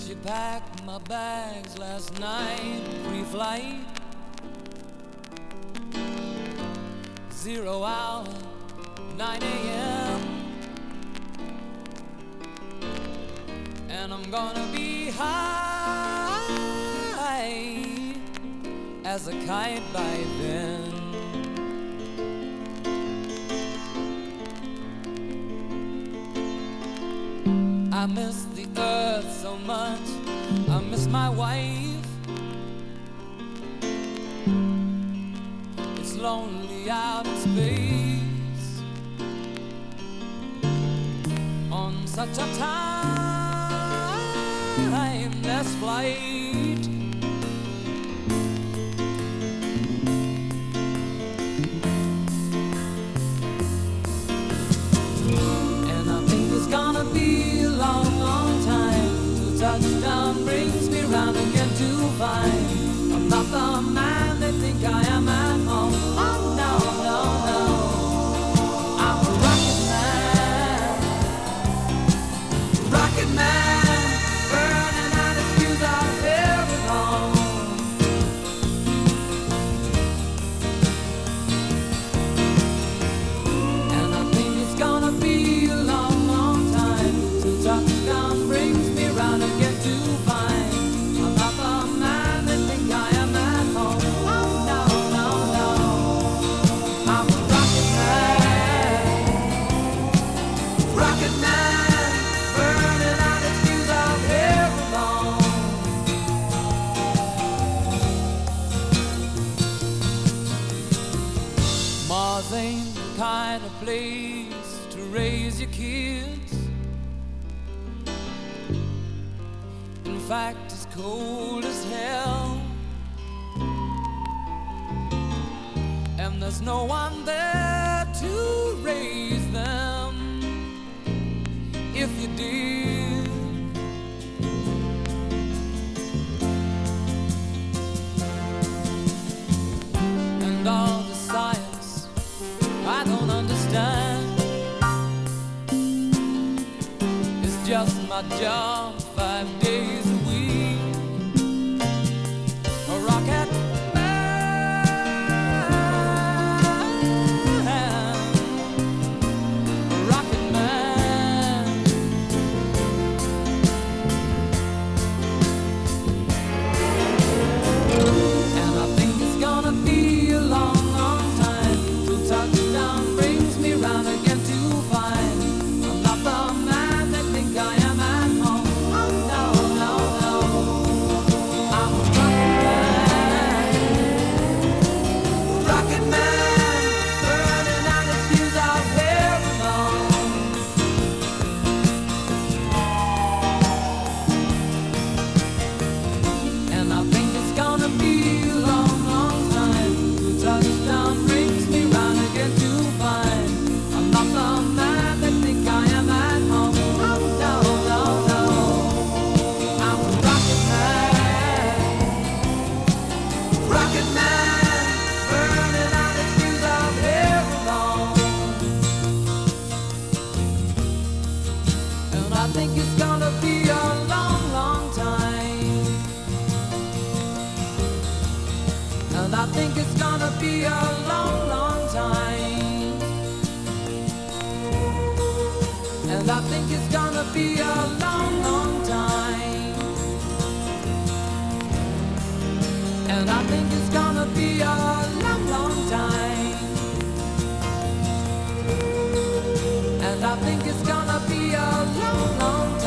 She packed my bags last night, pre-flight, 0 hour, 9 a.m. And I'm gonna be high as a kite by then. I miss the earth so much, I miss my wife. It's lonely out in space on such a timeless flight. And I think it's gonna be a long, long time till touchdown brings me round again to find I'm not the man they think I am at home. Oh no, no, no, I'm a rocket man, burning out his fuse out very long. And I think it's gonna be a long, long time till touchdown brings me round again to find I'm not the man they think I am at home. Oh no, no, no, I'm a rocket man, burning out his fuse out very long. Mars ain't the kind of place to raise your kids. In fact, it's cold as hell, and there's no one there to raise them if you did. And all the science I don't understand, it's just my job 5 days a week. A rocket man, a rocket man. And I think it's gonna be a long, long time till touchdown brings me round again to find I'm not the man they think I am at home. Oh no, no, no, I'm a rocket man, burning out his fuse out very long. And I think it's gonna be a long, long time till touchdown brings me round again to find I'm not the man they think I am at home. Oh no, no, no, I'm a rocket man, burning out his fuse out very long. And I think it's gonna be a long, long time. And I think it's gonna be a long, long time. And I think it's gonna be a long, long time. And I think it's gonna be a long, long time. And I think it's gonna be a long, long time.